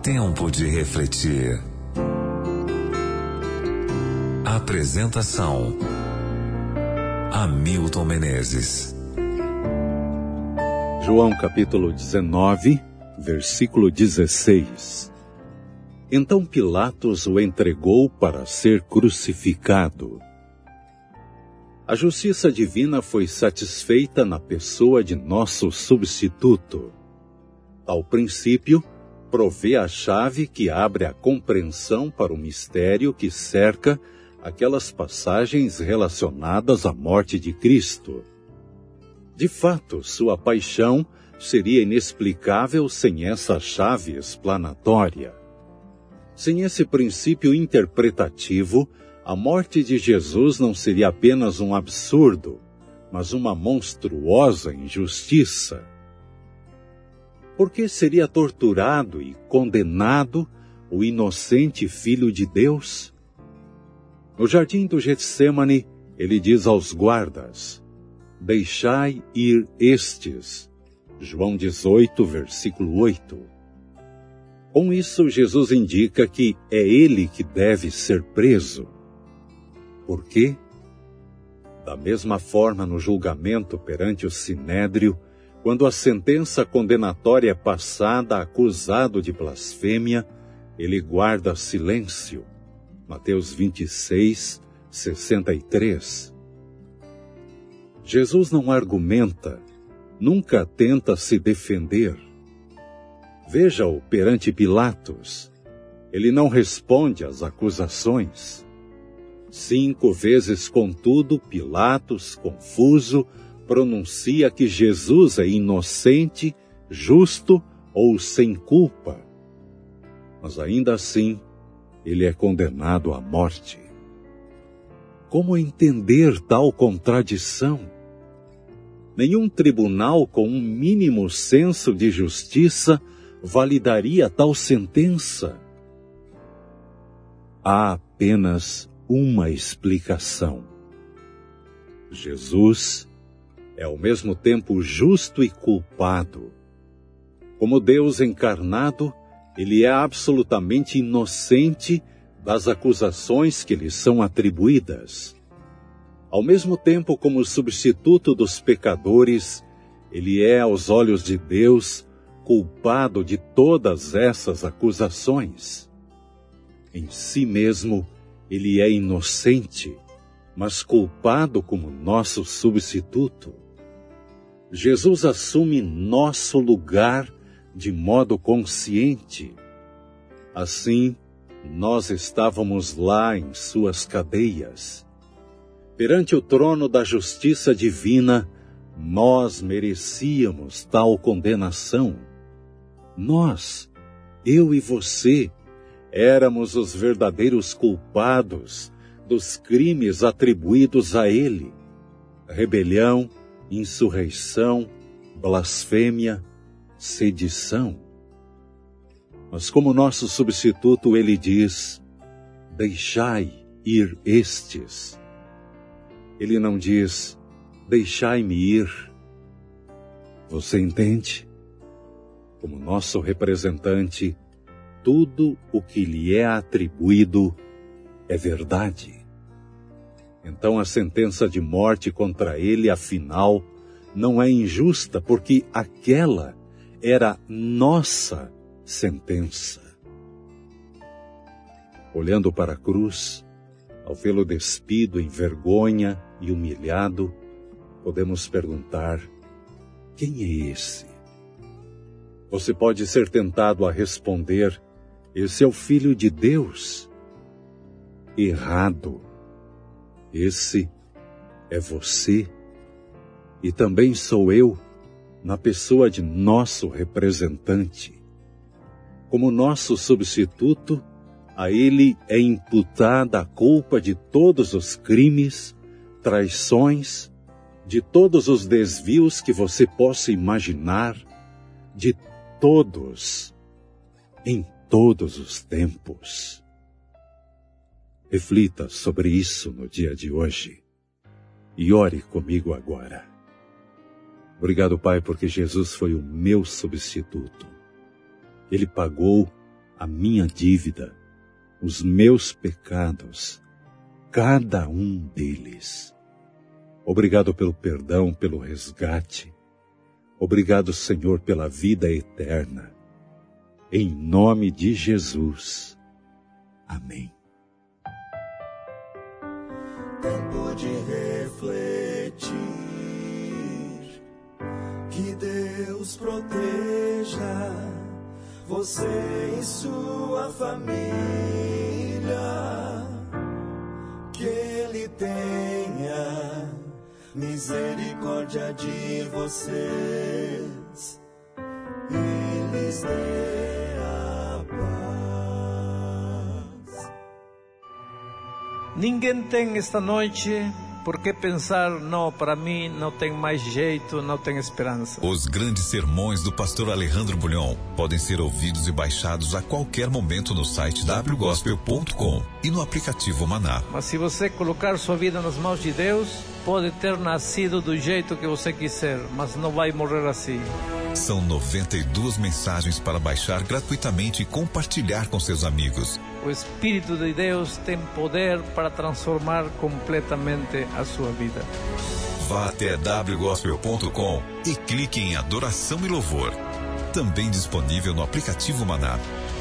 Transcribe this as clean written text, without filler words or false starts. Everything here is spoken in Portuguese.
Tempo de refletir. Apresentação: Hamilton Menezes. João capítulo 19, versículo 16. Então Pilatos o entregou para ser crucificado. A justiça divina foi satisfeita na pessoa de nosso substituto. Tal princípio provê a chave que abre a compreensão para o mistério que cerca aquelas passagens relacionadas à morte de Cristo. De fato, sua paixão seria inexplicável sem essa chave explanatória. Sem esse princípio interpretativo, a morte de Jesus não seria apenas um absurdo, mas uma monstruosa injustiça. Por que seria torturado e condenado o inocente Filho de Deus? No jardim do Getsêmani, ele diz aos guardas: "Deixai ir estes." João 18, versículo 8. Com isso, Jesus indica que é ele que deve ser preso. Por quê? Da mesma forma, no julgamento perante o Sinédrio, quando a sentença condenatória é passada, acusado de blasfêmia, ele guarda silêncio. Mateus 26, 63. Jesus não argumenta, nunca tenta se defender. Veja-o perante Pilatos. Ele não responde às acusações. 5 vezes, contudo, Pilatos, confuso, pronuncia que Jesus é inocente, justo ou sem culpa. Mas ainda assim, ele é condenado à morte. Como entender tal contradição? Nenhum tribunal com um mínimo senso de justiça validaria tal sentença. Há apenas uma explicação. Jesus é ao mesmo tempo justo e culpado. Como Deus encarnado, ele é absolutamente inocente das acusações que lhe são atribuídas. Ao mesmo tempo, como substituto dos pecadores, ele é, aos olhos de Deus, culpado de todas essas acusações. Em si mesmo, ele é inocente, mas culpado como nosso substituto. Jesus assume nosso lugar de modo consciente. Assim, nós estávamos lá em suas cadeias. Perante o trono da justiça divina, nós merecíamos tal condenação. Nós, eu e você, éramos os verdadeiros culpados dos crimes atribuídos a ele: rebelião, insurreição, blasfêmia, sedição. Mas como nosso substituto, ele diz: "Deixai ir estes." Ele não diz: "Deixai-me ir." Você entende? Como nosso representante, tudo o que lhe é atribuído é verdade. Então a sentença de morte contra ele, afinal, não é injusta, porque aquela era nossa sentença. Olhando para a cruz, ao vê-lo despido em vergonha e humilhado, podemos perguntar: quem é esse? Você pode ser tentado a responder: esse é o Filho de Deus. Errado. Esse é você e também sou eu, na pessoa de nosso representante. Como nosso substituto, a ele é imputada a culpa de todos os crimes, traições, de todos os desvios que você possa imaginar, de todos, em todos os tempos. Reflita sobre isso no dia de hoje e ore comigo agora. Obrigado, Pai, porque Jesus foi o meu substituto. Ele pagou a minha dívida, os meus pecados, cada um deles. Obrigado pelo perdão, pelo resgate. Obrigado, Senhor, pela vida eterna. Em nome de Jesus. Amém. Tempo de refletir, que Deus proteja você e sua família, que Ele tenha misericórdia de vocês e lhes dê a paz. Ninguém tem esta noite por que pensar, não, para mim não tem mais jeito, não tem esperança. Os grandes sermões do pastor Alejandro Bulhon podem ser ouvidos e baixados a qualquer momento no site wgospel.com e no aplicativo Maná. Mas se você colocar sua vida nas mãos de Deus, pode ter nascido do jeito que você quiser, mas não vai morrer assim. São 92 mensagens para baixar gratuitamente e compartilhar com seus amigos. O Espírito de Deus tem poder para transformar completamente a sua vida. Vá até wgospel.com e clique em Adoração e Louvor. Também disponível no aplicativo Maná.